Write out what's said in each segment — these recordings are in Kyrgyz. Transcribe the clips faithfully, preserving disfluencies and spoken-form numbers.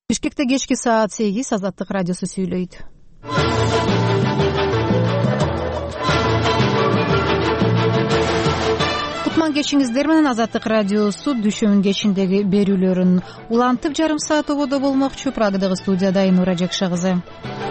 Бишкекте кечки саат сегиз Азаттык радиосу сүйлөйт. Кутман кечиңиздер менен Азаттык радиосу дүйшөмүн кечиндеги берүүлөрүн улантып жарым саат ободо болмокчу. Прагадагы студияда Айнура Жекша кызы.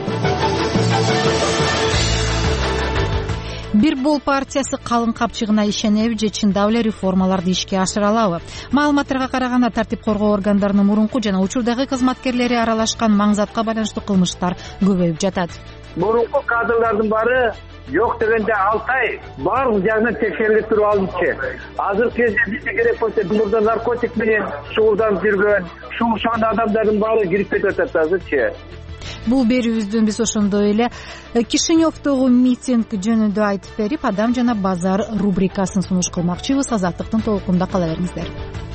Бир бол партиясы калың капчыгына ишенеби же чындап эле реформаларды ишке ашыра алабы? Маалыматтарга караганда тартип коргоо органдарынын мурунку жана учурдагы кызматкерлери аралашкан маңзатка байланыштуу кылмыштар көбөйүп жатат. Мурунку кадрлардын баары жок дегенде алты ай баардык жагынан текшерилип туруп алынчы. Азыркы кезде бизге керек болсо мурда наркотик менен шугулданып жүргөн, шугулшан адамдардын баары кирип кетип атат азырчы. Бул берүүбүздөн биз ошондой эле Кишиневдогу митинг жөнүндө айтып берип, Адам жана базар рубрикасын сунуш кылмакчыбыз. Азаттыктын толкунда кала бериңиздер.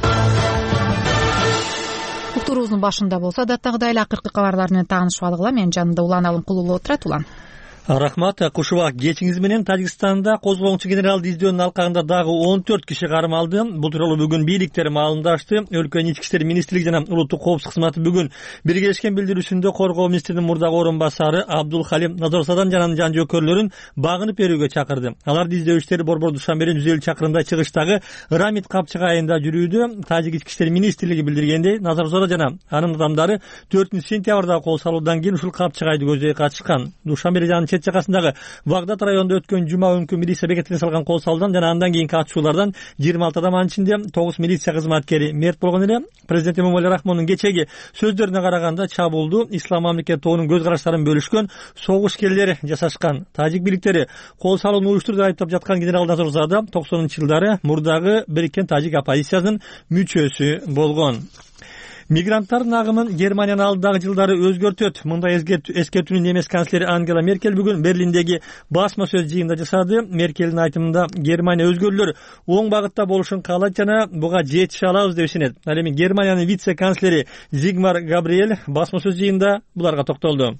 Уктуруубуздун башында болсо адаттагыдай эле акыркы кабарлар менен таанышып алгыла. Менин жанымда Улан Алымкулуулу отурат. Улан. Рахмат. Кушубак кечиңиз менен Тажикстанда козгоончу генералды издөөнүн алкагында дагы он төрт киши кармалды. Бул тууралуу бүгүн бийликтер маалымдашты. Өлкөнүн ички иштер министрлиги жана улуттук коопсуздук кызматы бүгүн биргелешкен билдирүүсүндө коргоо министринин мурдагы орун басары Абдул Халим Назарзадан жана жан жөөкөрлөрүн багынып берүүгө чакырды. Аларды издөө иштери Борбор Душанбенин жүз элүү чакырымдай чыгыштагы Рамит капчыгы айында жүрүүдө. Тажик ички иштер министрлиги билдиргендей, Назарзада жана анын адамдары төртүнчү сентябрда кол салуудан кийин ушул капчыгайды көздөй катышкан. Душанбе чет жакасындагы Багдад районунда өткөн жума күнкү милиция бекетине салган кол салуудан жана андан кийинки атышуулардан жыйырма алты адам, анын ичинде тогуз милиция кызматкери мерт болгон эле. Президент Эмомали Рахмондун кечеги сөздөрүнө караганда чабуулду Ислам мамлекети тобунун көз караштарын бөлүшкөн согушкерлер жасашкан. Тажик бийликтери кол салууну уюштурду деп айтып жаткан генерал Назарзада токсонунчу жылдары мурдагы Бириккен Тажик оппозициясынын мүчөсү болгон. Мигранттардын агымын Германиянын алдыдагы жылдары өзгөртөт. Мындай эскертүүнү немес канцлери Ангела Меркель бүгүн Берлиндеги басма сөз жыйынында жасады. Меркелдин айтымында Германия өзгөрүүлөр оң багытта болушун каалайт жана буга жетише алабыз деп ишенет. Ал эми Германиянын вице-канцлери Зигмар Габриэль басма сөз жыйынында буларга токтолду.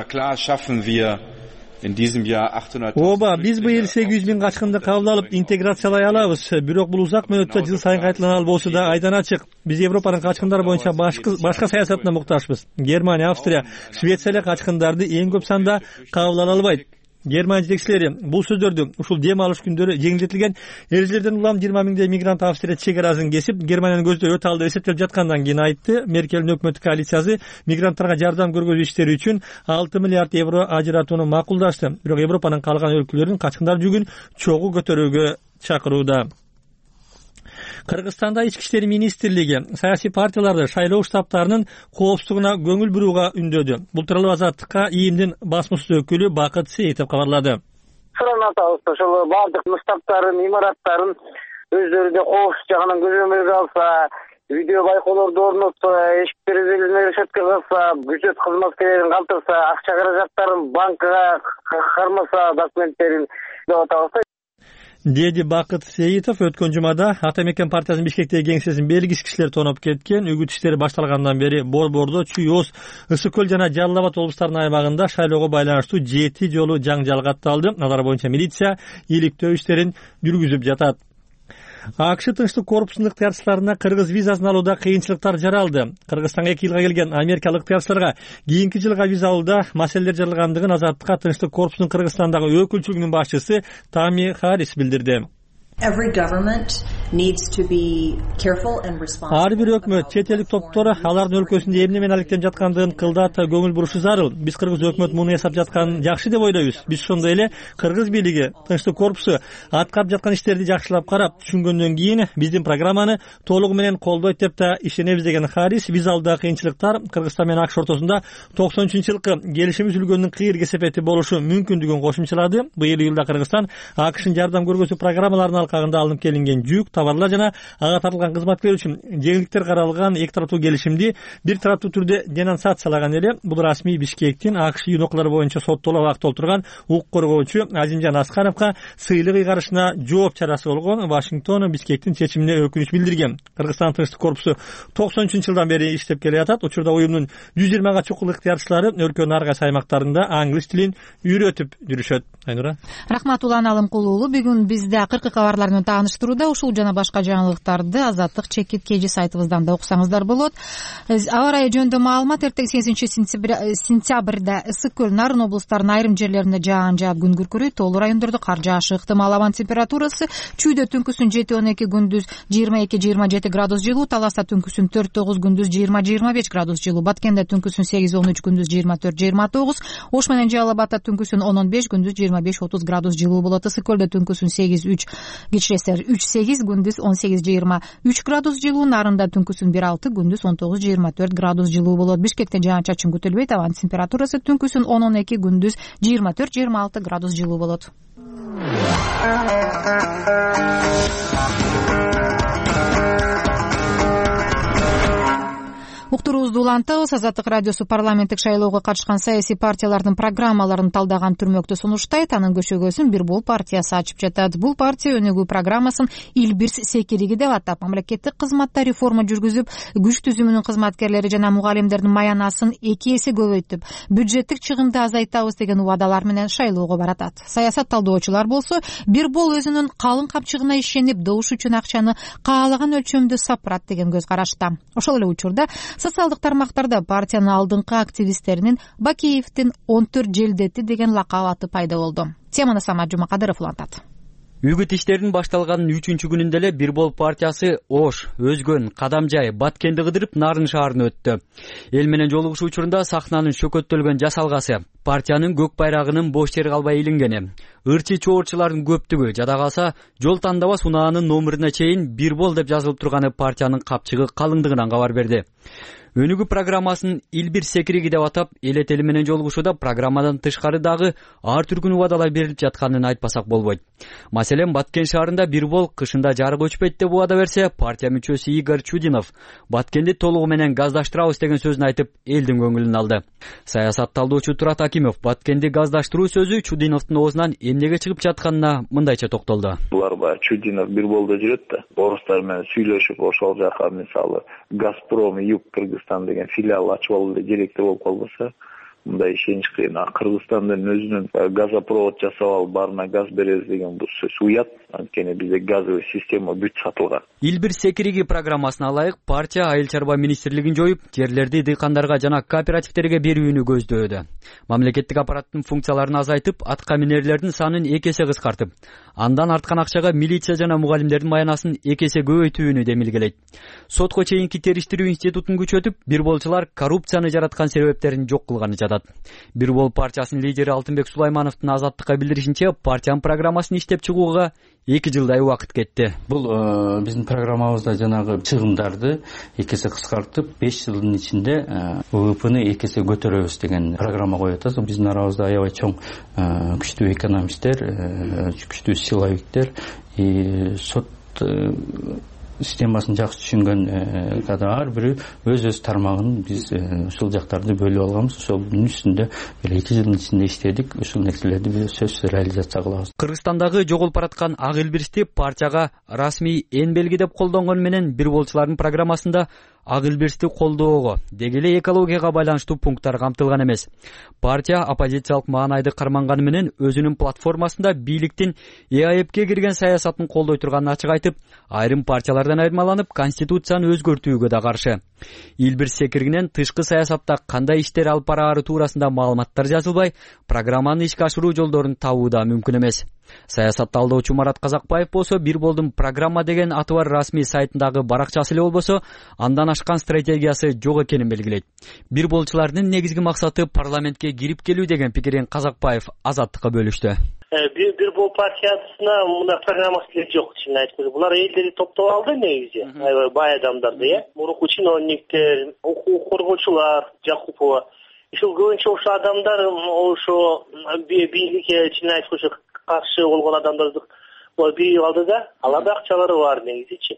Ооба, биз быйыл сегиз жүз миң качкынды кабыл алып интеграциялай алабыз. Бирок бул узак мөөнөттө жыл сайын кайталана албоосу да айдан ачык. Биз Европанын качкындары боюнча башка саясатына муктажбыз. Германия, Австрия, Швеция эле качкындарды эң көп санда кабыл ала албайт. Германия жетекчилери бул сөздөрдү ушул дем алыш күндөрү жеңилдетилген эрежелерден улам жыйырма миңдей мигрант Австрия чек арасын кесип, Германиянын көздөй өтө алды эсептелип жаткандан кийин айтты. Меркелдин өкмөт коалициясы мигранттарга жардам көргөзүү иштери үчүн алты миллиард евро ажыратууну макулдашты. Бирок Европанын калган өлкөлөрүн качкындар жүгүн чогуу көтөрүүгө чакырууда. Кыргызстанда ички иштер министрлиги саясий партияларды шайлоо штабтарынын коопсуздугуна көңүл бурууга үндөдү. Бул тууралуу Азаттыкка ИИМдин басма сөз өкүлү Бакыт Сейитов кабарлады. Суранатабыз ошол баардык штабтарын, имараттарын өздөрү коопсуз жагынан көзөмөлгө алса, видео байкоолорду орнотсо, эшик терезелерин решетке кылса, бюджет кызматкерлерин калтырса, акча каражаттарын банкага кармаса, документтерин деп атабыз. Деди Бакыт Сейитов өткөн жумада Ата Мекен партиясынын Бишкектеги кеңсесин белгисиз кишилер тоноп кеткен. Үгүт иштери башталгандан бери Борбордо, Чүй Оз, Ысык көл жана Жалал Абад облустарынын аймагында шайлоого байланыштуу жети жолу жаңжал катталды. Алар боюнча милиция иликтөө иштерин жүргүзүп жатат. АКШ тынчтык корпусунун ыктыярчыларына кыргыз визасын алууда кыйынчылыктар жаралды. Кыргызстанга эки жылга келген америкалык ыктыярчыларга кийинки жылга виза алууда маселелер жаралгандыгын Азаттыкка тынчтык корпусунун Кыргызстандагы өкүлчүлүгүнүн башчысы Тами Харис билдирди. Ар бир өкмөт, чет элдик топтор алардын өлкөсүндө эмне менен алектенип жаткандыгын кылдат көңүл бурушу зарыл. Биз кыргыз өкмөт муну эсап жатканын жакшы деп ойлойбуз. Биз ошондой эле кыргыз бийлиги, тынчтык корпусу аткарып жаткан иштерди жакшылап карап, түшүнгөндөн кийин биздин программаны толугу менен колдойт деп да ишенебиз деген Харис, виза алуудагы кыйынчылыктар Кыргызстан менен АКШ ортосунда токсон үчүнчү жылкы келишим түзүлгөндүн кыйыр кесепети болушу мүмкүндүгүн кошумчалады. Быйыл июлда Кыргызстан АКШнын жардам көргөзүү программаларынын алкагында алынып келинген жүк, товарлар жана ага тартылган кызматкерлер үчүн жеңилдиктер каралган эки тараптуу келишимди бир тараптуу түрдө денонсациялаган эле. Бул расмий Бишкектин АКШ юнокалары боюнча соттолуп абакта отурган укук коргоочу Азимжан Аскаровго сыйлык ыйгарышына жооп чарасы болгон. Вашингтон Бишкектин чечимине өкүнүч билдирген. Кыргызстан тынчтык корпусу токсон үчүнчү жылдан бери иштеп келе жатат. Учурда уюмдун жүз жыйырмага чукул ыктыярчылары өлкөнүн ар кайсы аймактарында англис тилин үйрөтүп жүрүшөт. Айнура. Рахмат Улан Алымкулуулу. Бүгүн бизде акыркы кабар кабарлар менен тааныштырууда. Ушул жана башка жаңылыктарды Азаттык чекит кежи сайтыбыздан да окусаңыздар болот. Аба ырайы жөнүндө маалымат: эртең сегизинчи сентябрда ысык көл, Нарын облустарынын айрым жерлеринде жаан жаап күн күркүрөйт, тоолуу райондордо кар жаашы ыктымал. Абанын температурасы чүйдө түнкүсүн жети он эки, күндүз жыйырма эки жыйырма жети градус жылуу, Таласта түнкүсүн төрт тогуз, күндүз жыйырма жыйырма беш градус жылуу, Баткенде түнкүсүн сегиз он үч, күндүз жыйырма төрт жыйырма тогуз, Ош менен Жалал Абадта түнкүсүн он он беш, күндүз жыйырма беш отуз градус жылуу болот. Ысык көлдө түнкүсүн сегиз үч, кичиресер үч сегиз, күндүз он сегиз жыйырма үч градус жылуу, Нарында түнкүсүн бир алты, күндүз он тогуз жыйырма төрт градус жылуу болот. Бишкекте жаан чачын күтүлбөйт, абанын температурасы түнкүсүн он он эки, күндүз жыйырма төрт жыйырма алты градус жылуу болот. Уктуруубузду улантабыз. Азаттык радиосу парламенттик шайлоого катышкан саясий партиялардын программаларын талдаган түрмөктү сунуштайт. Анын көшөгөсүн Бир Бол партиясы ачып жатат. Бул партия өнүгүү программасын Илбирс секириги деп атап, мамлекеттик кызматта реформа жүргүзүп, күч түзүмүнүн кызматкерлери жана мугалимдердин маянасын эки эсе көбөйтүп, бюджеттик чыгымды азайтабыз деген убадалар менен шайлоого баратат. Саясат талдоочулар болсо, Бир Бол өзүнүн калың капчыгына ишенип, добуш үчүн акчаны каалаган өлчөмдө сапырат деген көз карашта. Ошол эле учурда социалдык тармактарда партиянын алдыңкы активисттеринин Бакеевдин он төрт желдети деген лакап аты пайда болду. Теманы Самат Жумакадыров улантат. Үгүт иштеринин башталганын үчүнчү күнүндө эле Бир Бол партиясы Ош, Өзгөн, Кадамжай, Баткенди кыдырып Нарын шаарына өттү. Эл менен жолугушуу учурунда сахнанын шөкөттөлгөн жасалгасы, партиянын көк байрагынын бош жер калбай илингени, ырчы чоорчулардын көптүгү, жада калса жол тандабас унаанын номуруна чейин Бир Бол деп жазылып турганы партиянын капчыгы калыңдыгынан кабар берди. Өнүгүү программасын Илбирс секириги деп атап, эл этели менен жолугушууда программадан тышкары дагы ар түркүн убадалар берилип жатканын айтпасак болбойт. Маселен, Баткен шаарында Бир Бол кышында жарык өчпөйт деп убада берсе, партия мүчөсү Игорь Чудинов Баткенди толугу менен газдаштырабыз деген сөзүн айтып, элдин көңүлүн алды. Саясат талдоочу Турат Акимов Баткенди газдаштыруу сөзү Чудиновдун оозунан эмнеге чыгып жатканына мындайча токтолду. Булар баягы Чудинов Бир Болдо жүрөт да, орустар менен сүйлөшүп, ошол жака мисалы Газпром, Юг Кыргызстан деген филиал ачып алуу керектүү болуп калбаса, мындай ишенич кыйын. Кыргызстандын өзүнүн газопровод жасап алып, баарына газ беребиз деген бул сөз уят. Анткени бизде газовый система бүт сатылган. Илбирс секириги программасына ылайык, партия Айыл чарба министрлигин жоюп, жерлерди дыйкандарга жана кооперативтерге берүүнү көздөөдө. Мамлекеттик аппараттын функцияларын азайтып, атка минерлердин санын эки эсе кыскартып, андан арткан акчага милиция жана мугалимдердин маянасын эки эсе көбөйтүүнү демилгелейт. Сотко чейинки териштирүү институтун күчөтүп, Бир Болчулар коррупцияны жараткан себептерин жок кылганы жатат. Бир Бол партиясынын лидери Алтынбек Сулаймановдун Азаттыкка билдиришинче, партиянын программасын иштеп чыгууга эки жылдай убакыт кетти. Бул биздин программабызда жанагы чыгымдарды эки эсе кыскартып, беш жылдын ичинде ВВПны эки эсе көтөрөбүз деген программа коюп атабыз. Биздин арабызда аябай чоң күчтүү экономисттер, күчтүү силовиктер, сот системасын жакшы түшүнгөн ар бири өз өз тармагын биз ушул жактарды бөлүп алганбыз. Ошонун үстүндө бир эки жылдын ичинде иштедик. Ушул нерселерди биз сөзсүз реализация кылабыз. Кыргызстандагы жоголуп бараткан Ак Илбирсти партияга расмий эн белгидеп колдонгон менен Бир Болчулардын программасында Ак Илбирсти колдоого, деги эле экологияга байланыштуу пункттар камтылган эмес. Партия оппозициялык маанайды карманганы менен өзүнүн платформасында бийликтин ЭАЭПке кирген саясатын колдой турганын ачык айтып, айрым партиялардан айырмаланып, конституцияны өзгөртүүгө да каршы. Илбирс секиригинен тышкы саясатта кандай иштер алып бараары туурасында маалыматтар жазылбай, программаны ишке ашыруу жолдорун табуу да мүмкүн эмес. Саясат талдоочу Марат Казакбаев болсо, Бир Болдун программа деген аты бар расмий сайтындагы баракчасы эле болбосо, андан ашкан стратегиясы жок экенин белгилейт. Бир Болчулардын негизги максаты парламентке кирип келүү деген пикирин Казакбаев Азаттыкка бөлүштү. Бир Бол партиясына мына программасы жок, чын айтканда. Булар элдерди топтоп алды негизи. Аябай бай адамдарды, э. Мурунку чиновниктер, укук коргоочулар, Жакупова. Ушул көбүнчө ошо адамдар ошо бийликке чын айтканда каршы болгон адамдарды биригип алды да, аларда акчалары бар негизичи.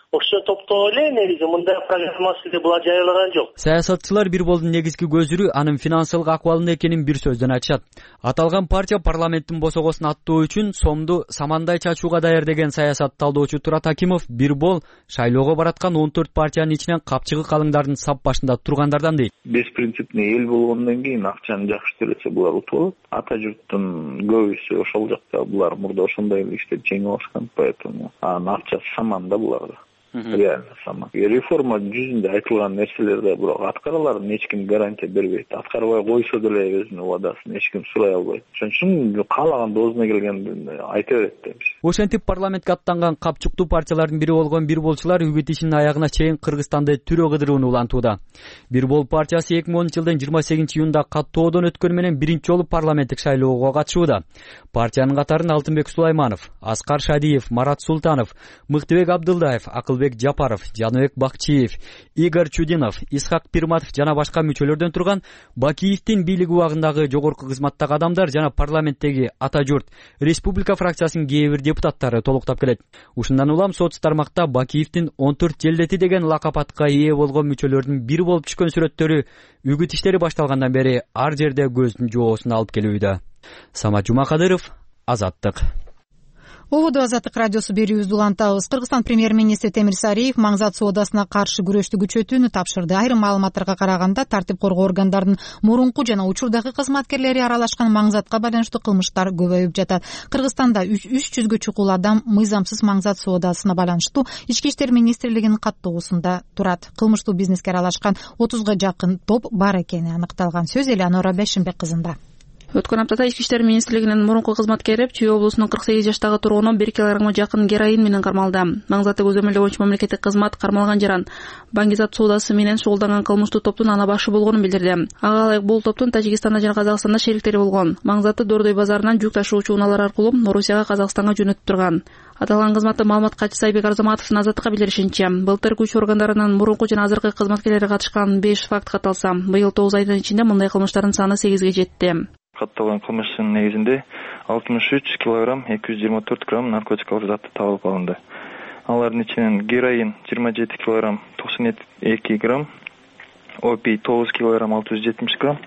ошо топтоо эле негизи мындай программасы деп булар жарыялаган жок. Саясатчылар бир болдун негизги көзүрү анын финансылык акыбалында экенин бир сөздөн айтышат. Аталган партия парламенттин босогосун аттоо үчүн сомду самандай чачууга даяр деген саясат талдоочу Турат Акимов бир бол шайлоого бараткан он төрт партиянын ичинен капчыгы калыңдардын сап башында тургандардан дейт. Беспринципный эл болгондон кийин акчаны жакшы төлөсө булар утуп алат. Ата журттун көбүсү ошол жакта, булар мурда ошондой эле иштеп жеңип алышкан, поэтому анын акчасы саманда буларда. Реально саман. Реформа жүзүндө айтылган нерселерде бирок аткараларын эч ким гарантия бербейт. Аткарбай койсо деле өзүнүн убадасын эч ким сурай албайт. Ошон үчүн каалаган доозуна келгенде айта берет дейбиз. Ошентип парламентке аттанган капчуктуу партиялардын бири болгон бир болчулар үгүт ишинин аягына чейин Кыргызстанды түрө кыдырууну улантууда. Бир бол партиясы эки миң онунчу жылдын жыйырма сегизинчи июнда каттоодон өткөнү менен биринчи жолу парламенттик шайлоого катышууда. Партиянын катарын Алтынбек Сулайманов, Аскар Шадиев, Марат Султанов, Мыктыбек Абдылдаев, Акылбек Жапаров, Жаныбек Бакчиев, Игорь Чудинов, Исхак Пирматов жана башка мүчөлөрдөн турган Бакиевдин бийлик убагындагы жогорку кызматтагы адамдар жана парламенттеги Ата журт республика фракциясынын кээ бир депутаттары толуктап келет. Ушундан улам соц тармакта Бакиевдин он төрт желдети деген лакап атка ээ болгон мүчөлөрдүн бири болуп түшкөн сүрөттөрү үгүт иштери башталгандан бери ар жерде көздүн жоосун алып келүүдө. Самат Жумакадыров, Азаттык. Ободо Азаттык радиосу берүүбүздү улантабыз. Кыргызстан премьер-министри Темир Сариев маңзат соодасына каршы күрөштү күчөтүүнү тапшырды. Айрым маалыматтарга караганда, тартип коргоо органдарынын мурунку жана учурдагы кызматкерлери аралашкан маңзатка байланыштуу кылмыштар көбөйүп жатат. Кыргызстанда үч жүзгө чукул адам мыйзамсыз маңзат соодасына байланыштуу Ички иштер министрлигинин каттоосунда турат. Кылмыштуу бизнеске аралашкан отузга жакын топ бар экени аныкталган. Сөз Элеонора Бешимбек кызында. Өткөн аптада Ички иштер министрлигинин мурунку кызматкери Чүй облусунун кырк сегиз жаштагы тургуну бир килограммга жакын героин менен кармалды. Маңзатты көзөмөлдөө боюнча мамлекеттик кызмат кармалган жаран баңгизат соодасы менен шугулданган кылмыштуу топтун ана башы болгонун билдирди. Ага ылайык бул топтун Тажикстанда жана Казакстанда шериктери болгон. Маңзатты Дордой базарынан жүк ташуучу унаалар аркылуу Орусияга, Казакстанга жөнөтүп турган. Аталган кызматты маалымат катчысы Айбек Арзаматовдун Азаттыкка билдиришинче, былтыр күч органдарынын мурунку жана азыркы кызматкерлери катышкан беш факт катталса, быйыл тогуз айдын ичинде мындай кылмыштардын саны сегизге жетти. Катталган кылмыштын негизинде алтымыш үч килограмм эки жүз жыйырма төрт грамм наркотикалык зат табылып алынды. Алардын ичинен героин жыйырма жети килограмм токсон эки грамм, опий тогуз килограмм алты жүз жетимиш грамм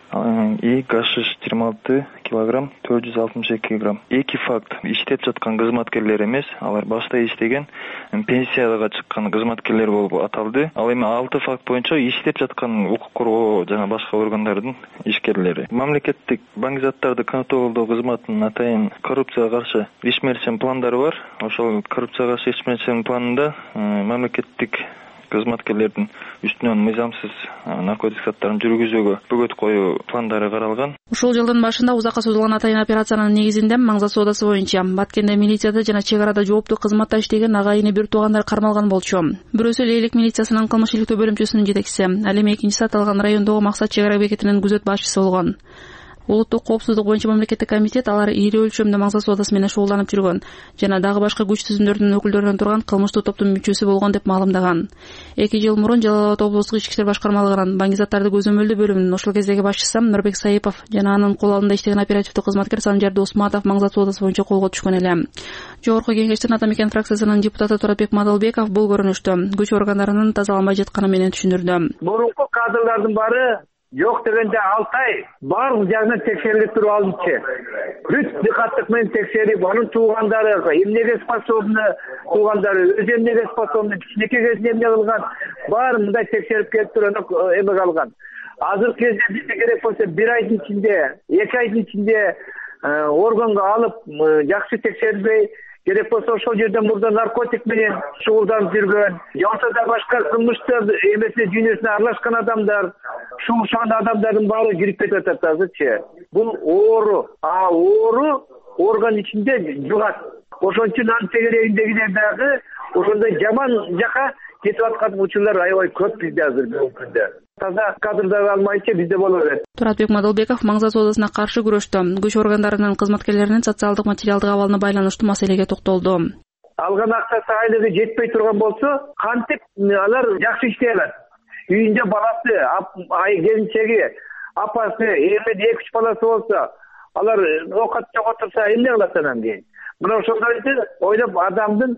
и гашиш жыйырма алты килограмм төрт жүз алтымыш эки грамм. Эки факт иштеп жаткан кызматкерлер эмес, алар башта иштеген пенсияга чыккан кызматкерлер болуп аталды. Ал эми алты факт боюнча иштеп жаткан укук коргоо жана башка органдардын ишкерлери. Мамлекеттик баңгизаттарды контролдоо кызматынын атайын коррупцияга каршы ишмерчен пландары бар. Ошол коррупцияга каршы ишмерчен планында мамлекеттик кызматкерлердин үстүнөн мыйзамсыз наркотик заттарын жүргүзүүгө бөгөт коюу пландары каралган. Ушул жылдын башында узакка созулган атайын операциянын негизинде маңзат соодасы боюнча Баткенде милицияда жана чек арада жооптуу кызматта иштеген агайыны бир туугандар кармалган болчу. Бирөөсү Лейлек милициясынын кылмыш иликтөө бөлүмчөсүнүн жетекчиси, ал эми экинчиси аталган райондогу Максат чек ара бекетинин күзөт башчысы болгон. Улуттук коопсуздук боюнча мамлекеттик комитет алар ири өлчөмдө маңзат соодасы менен шугулданып жүргөн жана дагы башка күч түзүмдөрдүн өкүлдөрүнөн турган кылмыштуу топтун мүчөсү болгон деп маалымдаган. эки жыл мурун Жалал Абад облустук ички иштер башкармалыгынын баңгизаттарды көзөмөлдөө бөлүмүнүн ошол кездеги башчысы Нурбек Саипов жана анын кол алдында иштеген оперативдик кызматкер Санжар Досматов маңзат соодасы боюнча колго түшкөн эле. Жогорку Кеңештин Ата Мекен фракциясынын депутаты Туратбек Мадалбеков бул көрүнүштү күч органдарынын тазаланбай жатканы менен түшүндүрдү. Мурунку кадрлардын баары жок дегенде алты ай баардык жагынан текшерилип туруп алынчы. Бүт дикаттык менен текшерип, анын туугандары эмнеге способны, туугандары өзү эмнеге способны, кичинекей кезинде эмне кылган, баарын мындай текшерип келип туруп эме калган. Азыркы кезде бизге керек болсо бир айдын ичинде, эки айдын ичинде органга алып жакшы текшербей, керек болсо ошол жерден мурда наркотик менен шугулданып жүргөн, жакшы да башка кылмыштар эмесине дүйнөсүнө аралашкан адамдар, шугулданган адамдардын баары кирип кетип атат азырчы. Бул оору, а оору орган ичинде жугат. Ошон үчүн анын тегерегиндегилер дагы ошондой жаман жака кетип аткан учурлар аябай көп бизде азыр бүгүнкү күндө. Таза кадрдарды алмайчы бизде боло берет. Туратбек Мадалбеков маңзат соодасына каршы күрөштө күч органдарынын кызматкерлеринин социалдык материалдык абалына байланыштуу маселеге токтолду. Алган акчасы айлыгы жетпей турган болсо, кантип алар жакшы иштей алат. Үйүндө баласы, ай келинчеги, апасы, эми эки үч баласы болсо, алар окат жок отурса эмне кылат анан кийин? Мына ошондойду ойлоп адамдын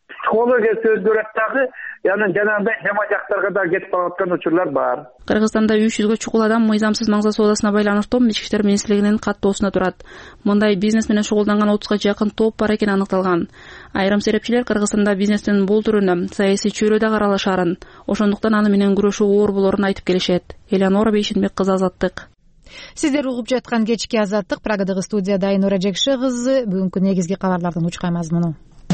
психологиясы өзгөрөт дагы, яны жанагындай хема жактарга да кетип калаткан учурлар бар. Кыргызстанда үч жүзгө чукул адам мыйзамсыз маңза соодасына байланыштуу Ички иштер министрлигинин каттоосуна турат. Мындай бизнес менен шугулданган отузга жакын топ бар экени аныкталган. Айрым серепчилер Кыргызстанда бизнестин бул түрүнө саясий чөйрөдө каралышарын, ошондуктан аны менен күрөшүү оор болорун айтып келишет. Элеонора Бейшенбек кызы, Азаттык. Сиздер угуп жаткан кечки Азаттык, Прагадагы студияда Айнура Жекши кызы. Бүгүнкү негизги кабарлардын учкай мазмуну.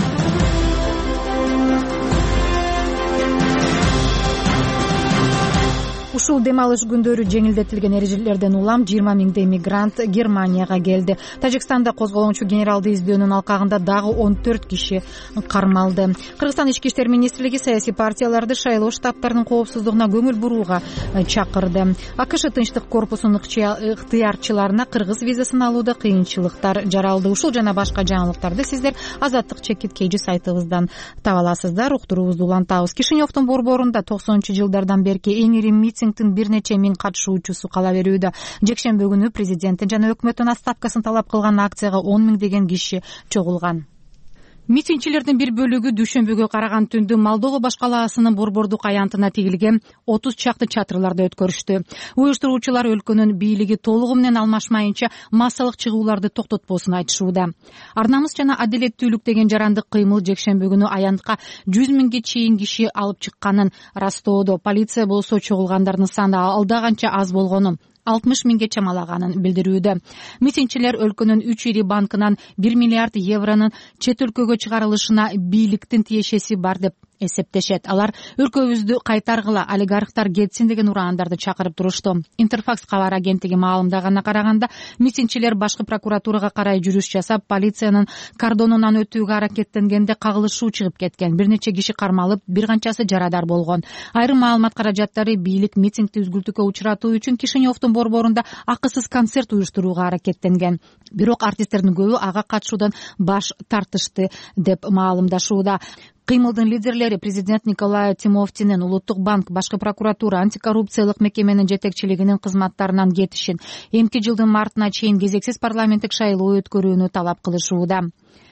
Ушул дем алыш күндөрү жеңилдетилген эрежелерден улам жыйырма миңдей мигрант Германияга келди. Тажикстанда козголоңчу генералды издөөнүн алкагында дагы он төрт киши кармалды. Кыргызстан ички иштер министрлиги саясий партияларды шайлоо штабтарынын коопсуздугуна көңүл бурууга чакырды. АКШ Тынчтык корпусунун ыктыярчыларына кыргыз визасын алууда кыйынчылыктар жаралды. Ушул жана башка жаңылыктарды сиздер Азаттык чекит кейжи сайтыбыздан таба аласыздар. Уктуруубузду улантабыз. Кишиневдун борборунда токсонунчу жылдардан берки эң ири митинг бир нече миң катышуучусу кала берүүдө. Жекшемби күнү президенттин жана өкмөттүн отставкасын талап кылган акцияга он миңдеген киши чогулган. Митингчилердин бир бөлүгү дүйшөмбүгө караган түндү Молдова баш калаасынын Борбордук аянтына тигилген отуз чакты чатырларда өткөрүштү. Уюштуруучулар өлкөнүн бийлиги толугу менен алмашмайынча массалык чыгууларды токтотпосун айтышууда. Ар намыс жана адилеттүүлүк деген жарандык кыймыл жекшемби күнү аянтка жүз миңге чейин киши алып чыкканын растоодо. Полиция болсо чогулгандардын саны алда канча аз болгонун, алтымыш миңге чамалаганын билдирүүдө. Митингчилер өлкөнүн үч ири банкынан бир миллиард евронун чет өлкөгө чыгарылышына бийликтин тиешеси бар деп эсептешет. Алар өлкөбүздү кайтаргыла, олигархтар кетсин деген ураандарды чакырып турушту. Интерфакс кабар агенттиги маалымдаганына караганда, митингчилер башкы прокуратурага карай жүрүш жасап, полициянын кордонунан өтүүгө аракеттенгенде кагылышуу чыгып кеткен. Бир нече киши кармалып, бир канчасы жарадар болгон. Айрым маалымат каражаттары бийлик митингди үзгүлтүккө учуратуу үчүн Кишиневдун борборунда акысыз концерт уюштурууга аракеттенген. Бирок артисттердин көбү ага катышуудан баш тартышты деп маалымдашууда. Кыймылдын лидерлери президент Николай Тимофтинин Улуттук банк, башкы прокуратура, антикоррупциялык мекеменин жетекчилигинин кызматтарынан кетишин, эмки жылдын мартына чейин кезексиз парламенттик шайлоо өткөрүүнү талап кылышууда.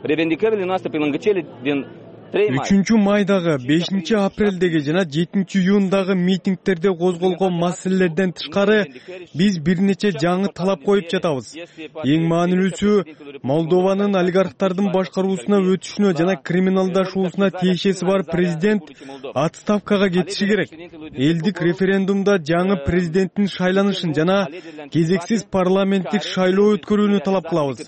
үчүнчү майдагы, бешинчи апрелдеги жана жетинчи июндагы митингтерде козголгон маселелерден тышкары биз бир нече жаңы талап коюп жатабыз. Эң маанилүүсү Молдованын олигархтардын башкаруусуна өтүшүнө жана криминалдашуусуна тиешеси бар президент отставкага кетиши керек. Элдик референдумда жаңы президенттин шайланышын жана кезексиз парламенттик шайлоо өткөрүүнү талап кылабыз,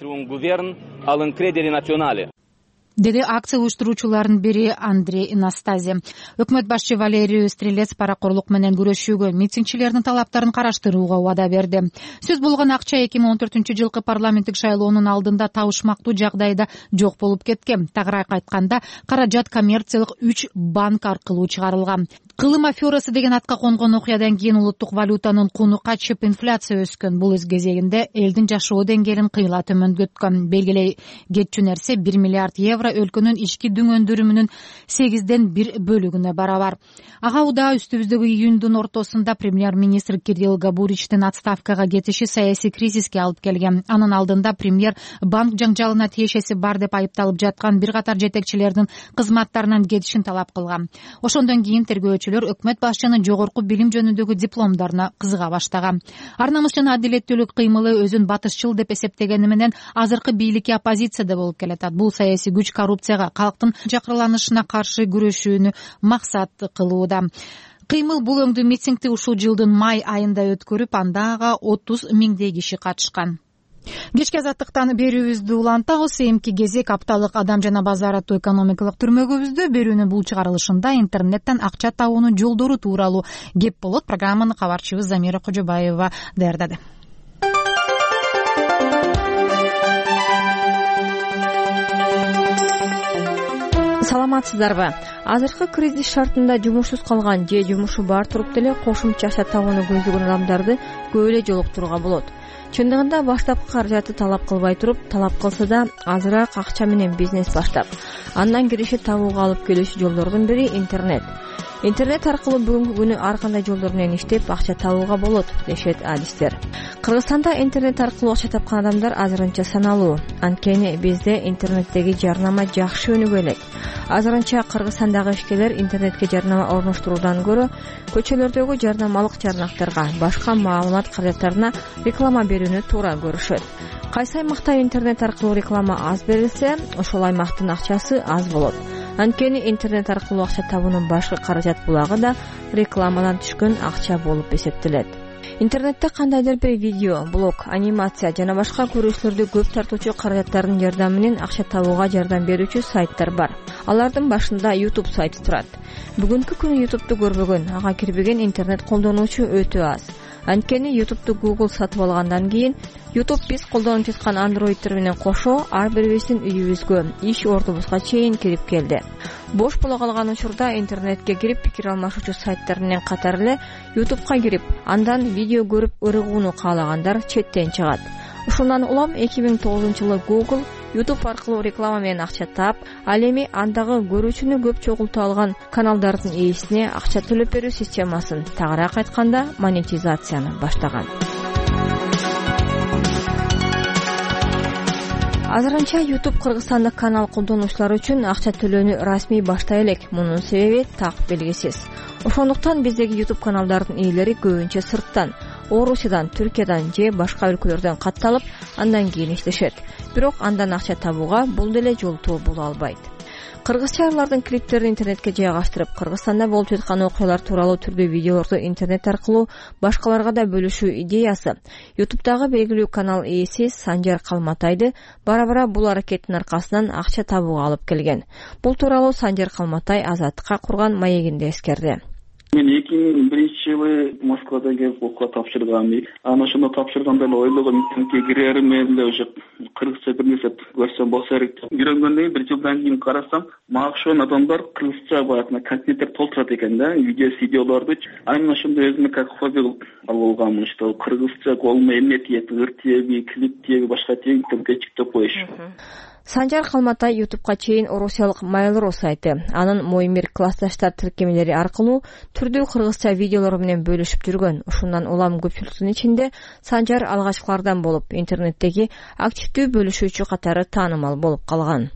деди акция уюштуруучуларынын бири Андрей Настази. Өкмөт башчы Валерий Стрелец паракорлук менен күрөшүүгө, митингчилердин талаптарын караштырууга убада берди. Сөз болгон акча эки миң он төртүнчү жылкы парламенттик шайлоонун алдында табышмактуу жагдайда жок болуп кеткен. Тагыраак айтканда, каражат коммерциялык үч банк аркылуу чыгарылган. Кылым аферасы деген атка конгон окуядан кийин улуттук валютанын куну качып, инфляция өскөн. Бул өз кезегинде элдин жашоо деңгээлин кыйла төмөндөткөн. Белгилей кетчү нерсе бир миллиард евро өлкөнүн ички дүң өндүрүмүнүн сегизден бир бөлүгүнө барабар. Ага удаа үстүбүздөгү июндун ортосунда премьер-министр Кирилл Габуричтин отставкага кетиши саясий кризиске алып келген. Анын алдында премьер банк жаңжалына тиешеси бар деп айыпталып жаткан бир катар жетекчилердин кызматтарынан кетишин талап кылган. Ошондон кийин тергөөчүлөр өкмөт башчынын жогорку билим жөнүндөгү дипломдоруна кызыга баштаган. Ар намыс жана адилеттүүлүк кыймылы өзүн батышчыл деп эсептегени менен азыркы бийликке оппозицияда болуп келатат. Бул саясий күч коррупцияга, калктын жакырланышына каршы күрөшүүнү максат кылууда. Кыймыл бул өңдүү митингди ушул жылдын май айында өткөрүп, анда ага отуз миңдей киши катышкан. Кечки Азаттыктан берүүбүздү улантабыз. Эмки кезек апталык адам жана базар аттуу экономикалык түрмөгүбүздө берүүнүн бул чыгарылышында интернеттен акча табуунун жолдору тууралуу кеп болот. Программаны кабарчыбыз Замира Кожобаева даярдады. Саламатсыздарбы? Азыркы кризис шартында жумушсуз калган же жумушу бар туруп деле кошумча акча табууну көздөгөн адамдарды көп эле жолуктурууга болот. Чындыгында баштапкы каражатты талап кылбай туруп, талап кылса да азыраак акча менен бизнес баштап, андан кириши табууга алып келүүчү жолдордун бири интернет. интернет аркылуу бүгүнкү күнү ар кандай жолдор менен иштеп акча табууга болот дешет адистер. Кыргызстанда интернет аркылуу акча тапкан адамдар азырынча саналуу. Анткени бизде интернеттеги жарнама жакшы өнүгө элек. Азырынча Кыргызстандагы ишкерлер интернетке жарнама орноштуруудан көрө көчөлөрдөгү жарнамалык жарнактарга, башка маалымат каражаттарына реклама берүүнү туура көрүшөт. Кайсы аймакта интернет аркылуу реклама аз берилсе, ошол аймактын акчасы аз болот. Анткени интернет аркылуу акча табуунун башкы каражат булагы да рекламадан түшкөн акча болуп эсептелет. Интернетте кандайдыр бир видео, блог, анимация жана башка көрүүчүлөрдү көп тартуучу каражаттардын жардамы менен акча табууга жардам берүүчү сайттар бар. Алардын башында YouTube сайты турат. Бүгүнкү күнү YouTube'ду көрбөгөн, ага кирбеген интернет колдонуучу өтө аз. Анткени YouTube'ду Google сатып алгандан кийин YouTube биз колдонуп жаткан андроиддер менен кошо ар бирибиздин үйүбүзгө, иш ордубузга чейин кирип келди. Бош боло калган учурда интернетке кирип пикир алмашуучу сайттар менен катар эле YouTube'га кирип, андан видео көрүп ырыгууну каалагандар четтен чыгат. Ушундан улам эки миң тогузунчу жылы Google YouTube аркылуу реклама менен акча таап, ал эми андагы көрүүчүнү көп чогулта алган каналдардын ээсине акча төлөп берүү системасын, тагыраак айтканда монетизацияны баштаган. Азырынча YouTube Кыргызстандык канал колдонуучулар үчүн акча төлөөнү расмий баштай элек. Мунун себеби так белгисиз. Ошондуктан биздеги YouTube каналдардын ээлери көбүнчө сырттан, Орусиядан, Түркиядан же башка өлкөлөрдөн катталып, андан кийин иштешет. Бирок андан акча табууга бул деле жолтоо боло албайт. Кыргызча арлардын клиптерин интернетке жайгаштырып, Кыргызстанда болуп жаткан окуялар тууралуу түрдүү видеолорду интернет аркылуу башкаларга да бөлүшүү идеясы YouTube'дагы белгилүү канал ээси Санжар Калматайды бара-бара бул аракеттин аркасынан акча табууга алып келген. Бул тууралуу Санжар Калматай Азаттыкка курган маегинде эскерди. Мен эки миң биринчи жылы Москвада келип окууга тапшыргам. Анан ошондо тапшырганда эле ойлогом, интернетке кирерим эле, уже кыргызча бир нерсе көрсөм болсо керек деп. Үйрөнгөндөн бир жылдан кийин карасам, мага окшогон адамдар кыргызча баягы контенттер толтурат экен да, видео, видеолорду. Анан ошондо өзүмө как хобби алып алгам, что кыргызча колума эмне тиет, ыр тиеби, клип тиеби, башка тиеби, тикток коюш. Санжар Калматай YouTube'га чейин орусиялык Mail.ru сайты, анын Моимир классташтар тиркемелери аркылуу түрдүү кыргызча видеолор менен бөлүшүп жүргөн. Ушундан улам көпчүлүктүн ичинде Санжар алгачкылардан болуп, интернеттеги активдүү бөлүшүүчү катары таанымал болуп калган.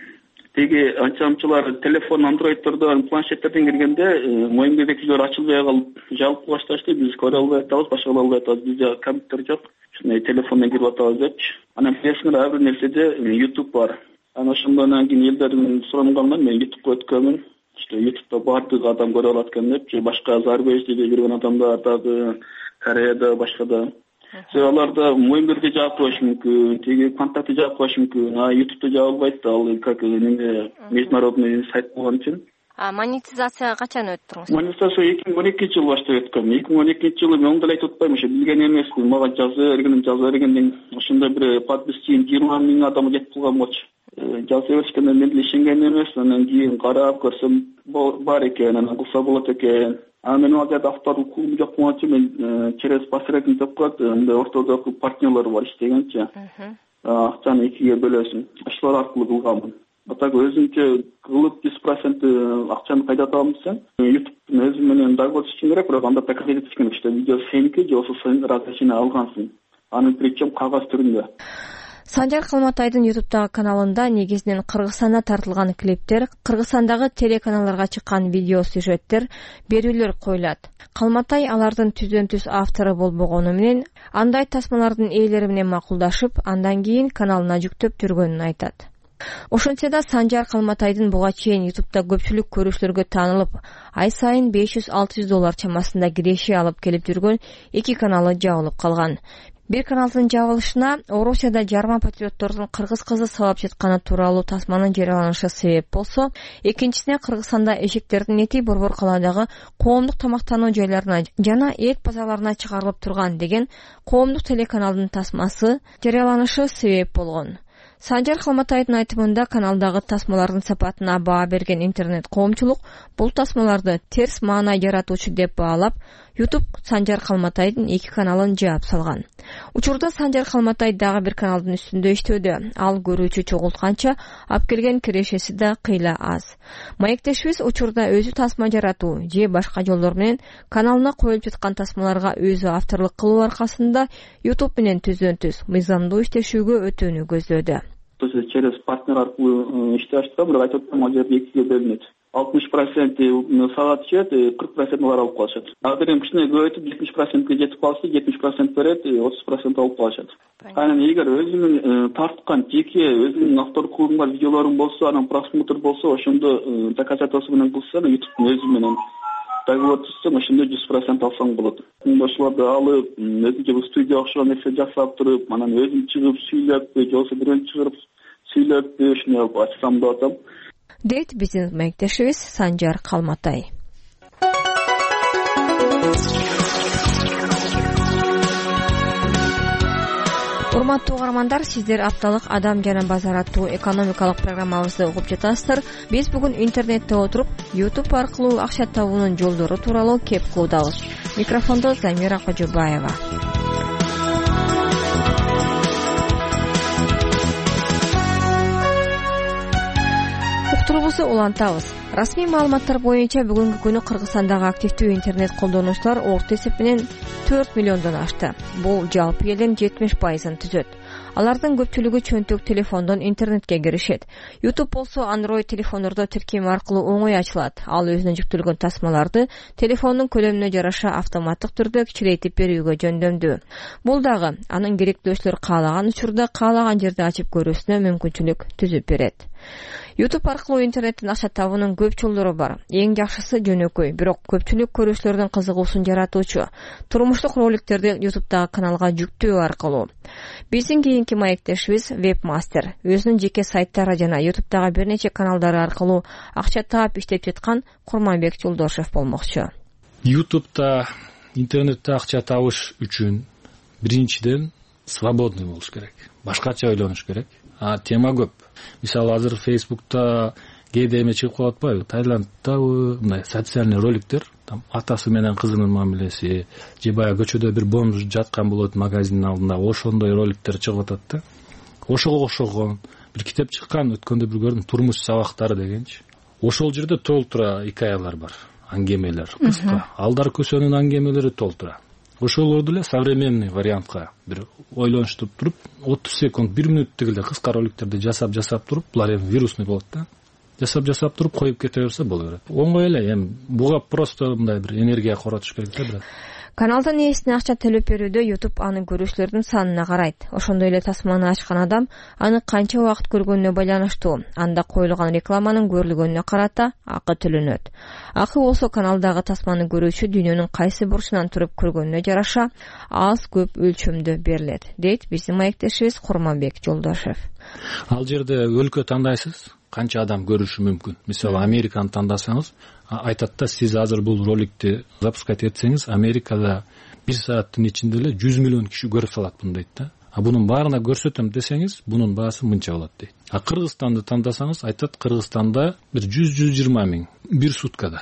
Теги анчамчылар телефон, андроиддордон, планшеттерден киргенде Моимир экизлер ачылбай калып, жабылып башташты. Биз көрө албай атабыз, башка кыла албай атабыз. Бизде компьютер жок. Ушундай телефондон кирип атабыз депчи. Анан билесиңер, ар бир нерседе YouTube бар. Анан ошондон кийин элдердин суранганынан мен YouTube'га өткөнмүн. Что YouTube'да бардык адам көрө алат экен депчи. Башка зарубежде жүргөн адамдар дагы, Кореяда, башкада. Аларда Моимирге жаап коюш мүмкүн, теги контакты жаап коюш мүмкүн. А YouTube'да жаап албайт да, ал как неме международный сайт болгон үчүн. А монетизацияга качан өттүңүз? Монетизация эки миң он экинчи жылы баштап өткөм. эки миң он экинчи жылы мен ондой айтып атпайм, ошо билген эмесмин. Мага жаза берген, жаза бергенден ошондой бир подписчиң жыйырма миң адам жетип калган болчу. Жаза беришкенде мен деле ишенген эмесмин. Анан кийин карап көрсөм бар экен, анан кылса болот экен. Анан мен ал жерде авторлук клубу жок болчу, мен через посредник деп коет, мындай ортодогу партнерлор бар иштегенчи. Акчаны экиге бөлөсүң. Ошолор аркылуу кылганмын. Так өзүнчө кылып жүз процент акчаны кайда табам десем, YouTube'дун өзү менен договордош үчүн керек, бирок анда доказать этиш керек, что видео сеники же болбосо сен разрешение алгансың. Аны причем кагаз түрүндө. Санжар Калматайдын YouTube'дагы каналында негизинен Кыргызстанда тартылган клиптер, Кыргызстандагы телеканалдарга чыккан видео сюжеттер, берүүлөр коюлат. Калматай алардын түздөн-түз автору болбогону менен андай тасмалардын ээлери менен макулдашып, андан кийин каналына жүктөп жүргөнүн айтат. Ошентсе да Санжар Калматайдын буга чейин YouTube'да көпчүлүк көрүүчүлөргө таанылып, ай сайын беш жүз алты жүз доллар чамасында киреше алып келип жүргөн эки каналы жабылып калган. Бир каналдын жабылышына Орусияда жарма патриоттордун кыргыз кызы сабап жатканы тууралуу тасманын жарыяланышы себеп болсо, экинчисине Кыргызстанда эшектердин эти Борбор калаадагы коомдук тамактануу жайларына жана эт базарларына чыгарылып турган деген коомдук телеканалдын тасмасы жарыяланышы себеп болгон. Санжар Калматайдын айтымында каналдагы тасмалардын сапатына баа берген интернет коомчулук бул тасмаларды терс маана жаратуучу деп баалап, YouTube Санжар Калматайдын эки каналын жаап салган. Учурда Санжар Калматай дагы бир каналдын үстүндө иштөөдө. Ал көрүүчү чогултканча ап келген кирешеси да кыйла аз. Маектешибиз учурда өзү тасма жаратуу же башка жолдор менен каналына коюлуп жаткан тасмаларга өзү авторлук кылуу аркасында YouTube менен түздөн-түз мыйзамдуу иштешүүгө өтүүнү көздөөдө. То есть через партнер аркылуу иштеп аштык, бирок айтып атам, ал жерде экиге бөлүнөт. алтымыш процент саат түшөт, кырк процент алар алып калышат. Агар эми кичине көбөйтүп жетимиш процентке жетип калса, жетимиш процент берет, отуз процент алып калышат. Анан эгер өзүнүн тарткан жеке өзүнүн авторлук кылган видеолорун болсо, анан просмотр болсо, ошондо доказательство менен кылса, YouTube өзү менен договор түзсөң, ошондо жүз процент алсаң болот. Ошолорду алып, өзүнчө студия окшогон нерсе жасап туруп, анан өзүм чыгып сүйлөп, же болбосо бирөө чыгып сүйлөп, ушуну ачсам деп атам. Дейт биздин маектешибиз Санжар Калматай. Урматтуу угармандар, сиздер апталык Адам жана базар аттуу экономикалык программабызды угуп жатасыздар. Биз бүгүн интернетте отуруп, YouTube аркылуу акча табуунун жолдору тууралуу кеп кылуудабыз. Микрофондо Замира Кожобаева. Уктурубузду улантабыз. Расмий маалыматтар боюнча бүгүнкү күнү Кыргызстандагы активдүү интернет колдонуучулар орто эсеп менен төрт миллиондон ашты. Бул жалпы элдин жетимиш пайызын түзөт. Алардын көпчүлүгү чөнтөк телефондон интернетке киришет. YouTube болсо Android телефондордо тиркем аркылуу оңой ачылат. Ал өзүнө жүктөлгөн тасмаларды телефондун көлөмүнө жараша автоматтык түрдө кичирейтип берүүгө жөндөмдүү. Бул дагы анын керектөөчүлөр каалаган учурда каалаган жерде ачып көрүүсүнө мүмкүнчүлүк түзүп берет. YouTube аркылуу интернеттен акча табуунун көп жолдору бар. Эң жакшысы жөнөкөй, бирок көпчүлүк көрүүчүлөрдүн кызыгуусун жаратуучу турмуштук роликтерди YouTube'дагы каналга жүктөө аркылуу. Биздин кийинки маектешибиз вебмастер. Өзүнүн жеке сайттары жана YouTube'дагы бир нече каналдары аркылуу акча таап иштеп жаткан Курманбек Жолдошев болмокчу. YouTube'да интернетте акча табыш үчүн биринчиден свободный болуш керек. Башкача ойлонуш керек. А тема көп. Мисалы азыр Facebook'та кээде эме чыгып калып атпайбы? Таиланддабы мындай социальный роликтер, там атасы менен кызынын мамилеси, же баягы көчөдө бир бомж жаткан болот магазиндин алдында, ошондой роликтер чыгып атат да. Ошого окшогон бир китеп чыккан, өткөндө бир көрдүм, турмуш сабактары дегенчи. Ошол жерде толтура хикаялар бар, аңгемелер, кыска. Алдар көсөнүн аңгемелери толтура. Ошолорду эле современный вариантка бир ойлонуштуп туруп, отуз секунд, бир мүнөттүк эле кыска роликтерди жасап жасап туруп, булар эми вирусный болот да. Жасап жасап туруп коюп кете берсе боло берет. Оңой эле, эми буга просто мындай бир энергия коротуш керек да бирок. Каналдын ээсине акча төлөп берүүдө YouTube анын көрүүчүлөрдүн санына карайт. Ошондой эле тасманы ачкан адам аны канча убакыт көргөнүнө байланыштуу. Анда коюлган рекламанын көрүлгөнүнө карата акы төлөнөт. Акы болсо каналдагы тасманы көрүүчү дүйнөнүн кайсы бурчунан туруп көргөнүнө жараша аз көп өлчөмдө берилет, дейт биздин маектешибиз Курманбек Жолдошев. Ал жерде өлкө тандайсыз, канча адам көрүшү мүмкүн. Мисалы Американы тандасаңыз, айтат да, сиз азыр бул роликти запускать этсеңиз, Америкада бир сааттын ичинде эле жүз миллион киши көрүп салат буну дейт да. А бунун баарына көрсөтөм десеңиз, бунун баасы мынча болот дейт. А Кыргызстанды тандасаңыз, айтат Кыргызстанда бир жүз жүз жыйырма миң бир суткада.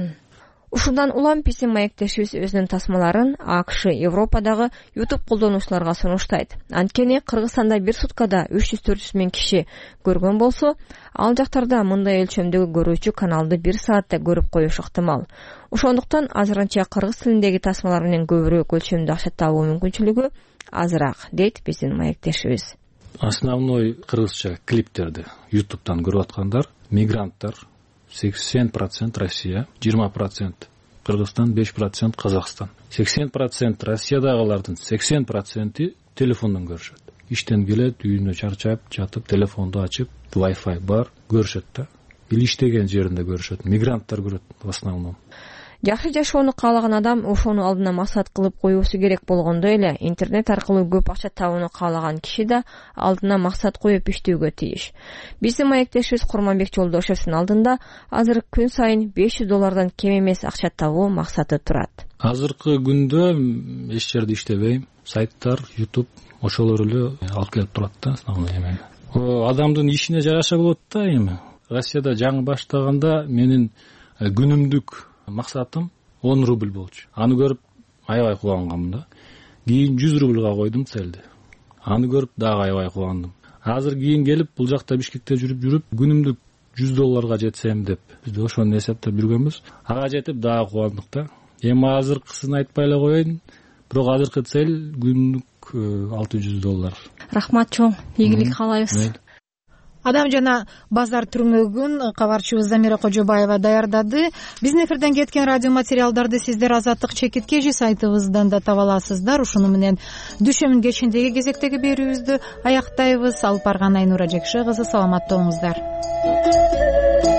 Ушундан улам биздин маектешибиз өзүнүн тасмаларын АКШ, Европадагы YouTube колдонуучуларга сунуштайт. Анткени Кыргызстанда бир суткада үч жүз төрт жүз миң киши көргөн болсо, ал жактарда мындай өлчөмдөгү көрүүчү каналды бир саатта көрүп коюш ыктымал. Ошондуктан азырынча кыргыз тилиндеги тасмалар менен көбүрөөк өлчөмдө акча табуу мүмкүнчүлүгү азыраак, дейт биздин маектешибиз. Основной кыргызча клиптерди YouTube'дан көрүп аткандар мигранттар, сексен процент Россия, жыйырма процент Кыргызстан, беш процент Казакстан. сексен процент Россиядагылардын сексен проценти телефондон көрүшөт. Иштен келет, үйүнө чарчап жатып, телефонду ачып, Wi-Fi бар, көрүшөт да. Или иштеген жеринде көрүшөт. Мигранттар көрөт в основном. Жакшы жашоону каалаган адам ошону алдына максат кылып коюусу керек болгондой эле интернет аркылуу көп акча табууну каалаган киши да алдына максат коюп иштөөгө тийиш. Биздин маектешибиз Курманбек Жолдошевдин алдында азыр күн сайын беш жүз доллардан кем эмес акча табуу максаты турат. Азыркы күндө эч жерде иштебейм. Сайттар, YouTube ошолор эле алып келип турат да основной эме. Адамдын ишине жараша болот да эми. Россияда жаңы баштаганда менин күнүмдүк максатым он рубль болчу. Аны көрүп аябай кубанганмын да. Кийин жүз рубльга койдум целди. Аны көрүп дагы аябай кубандым. Азыр кийин келип бул жакта Бишкекте жүрүп жүрүп күнүмдүк жүз долларга жетсем деп биз ошону эсептеп жүргөнбүз. Ага жетип дагы кубандык да. Эми азыркысын айтпай эле коеюн, бирок азыркы цель күнүнүк алты жүз доллар. Рахмат чоң, ийгилик каалайбыз. Адам жана базар түрмөгүн кабарчыбыз Замира Кожобаева даярдады. Биздин эфирден кеткен радио материалдарды сиздер Азаттык чекит кежи сайтыбыздан да таба аласыздар. Ушуну менен дүйшөмүн кечиндеги кезектеги берүүбүздү аяктайбыз. Алып барган Айнура Жекше кызы, саламатта болуңуздар.